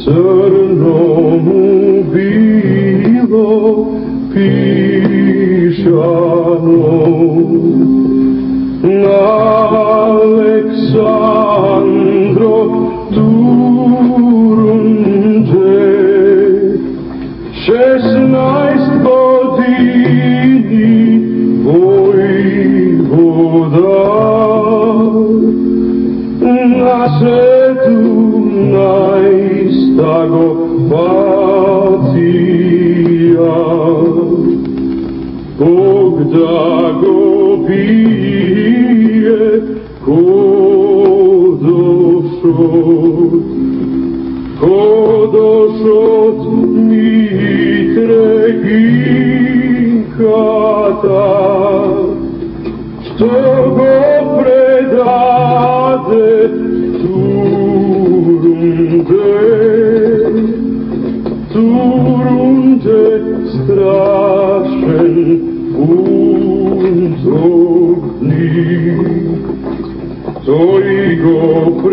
crno mu bilo pišano na Aleksandro Turunđe 16 godini vojvoda na 17 go patija Bog da go bije ko došot Mitre Ginkata što go predade Turunđe strašen buntovnik koji go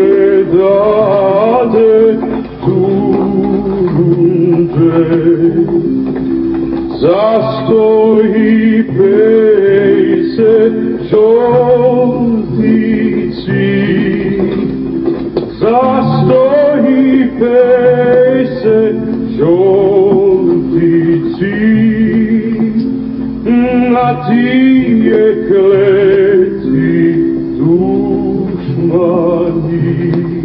predade Turunđe zastoji pejse žoltici zastoji pejse žoltici na tije kleci dušmani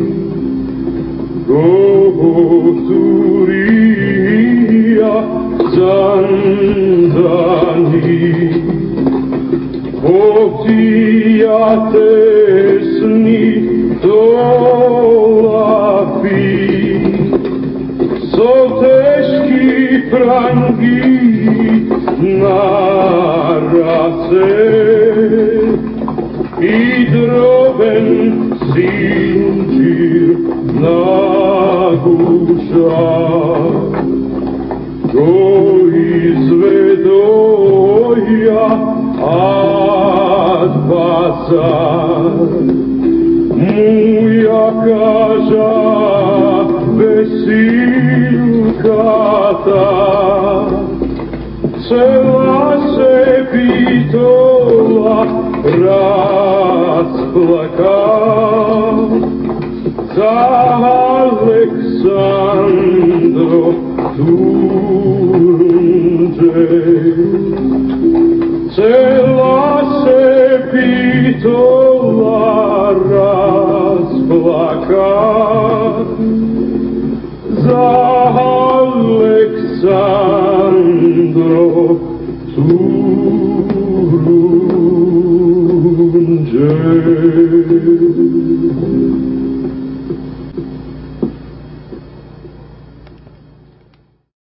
govorija zandani potija tesni dolapi so teški prangi na race i droben sinđir na guša go izvedoja ad pasar muja kaža vesilkata cela se pitola rasplaka za Aleksandro Turunđe cela se pitola rasplaka za Aleksandro Turunđe